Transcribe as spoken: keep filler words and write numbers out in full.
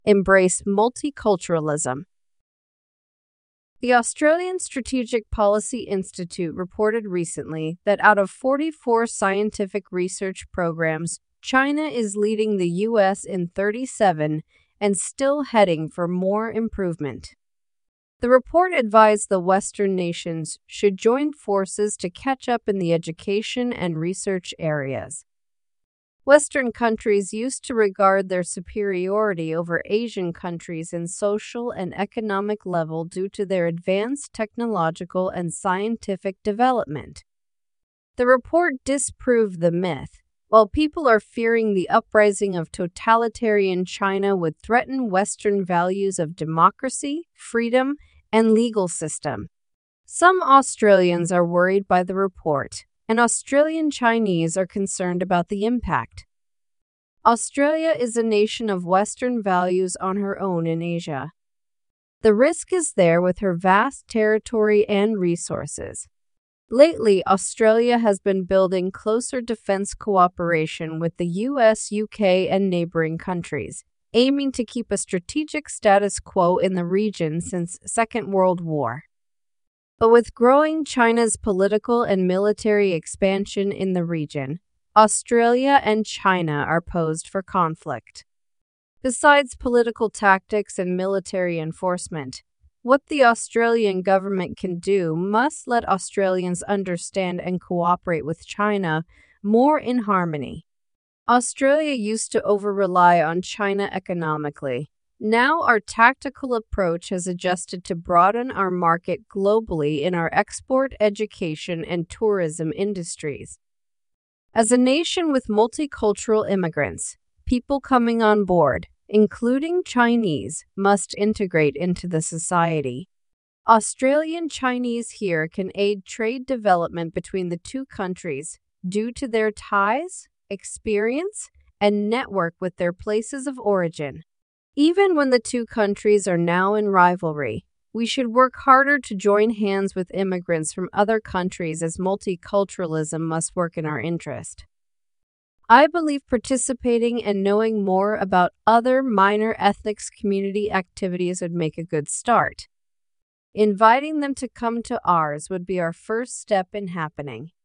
embrace multiculturalism. The Australian Strategic Policy Institute reported recently that out of forty-four scientific research programs, China is leading the U S in thirty-seven and still heading for more improvement. The report advised the Western nations should join forces to catch up in the education and research areas. Western countries used to regard their superiority over Asian countries in social and economic level due to their advanced technological and scientific development. The report disproved the myth. While people are fearing the uprising of totalitarian China would threaten Western values of democracy, freedom, and legal system. Some Australians are worried by the report, and Australian Chinese are concerned about the impact. Australia is a nation of Western values on her own in Asia. The risk is there with her vast territory and resources. Lately, Australia has been building closer defense cooperation with the U S, U K, and neighboring countries, aiming to keep a strategic status quo in the region since Second World War. But with growing China's political and military expansion in the region, Australia and China are posed for conflict. Besides political tactics and military enforcement, what the Australian government can do must let Australians understand and cooperate with China more in harmony. Australia used to over-rely on China economically. Now our tactical approach has adjusted to broaden our market globally in our export, education, and tourism industries. As a nation with multicultural immigrants, people coming on board, including Chinese, must integrate into the society. Australian Chinese here can aid trade development between the two countries due to their ties, experience, and network with their places of origin. Even when the two countries are now in rivalry, we should work harder to join hands with immigrants from other countries as multiculturalism must work in our interest. I believe participating and knowing more about other minor ethnics community activities would make a good start. Inviting them to come to ours would be our first step in happening.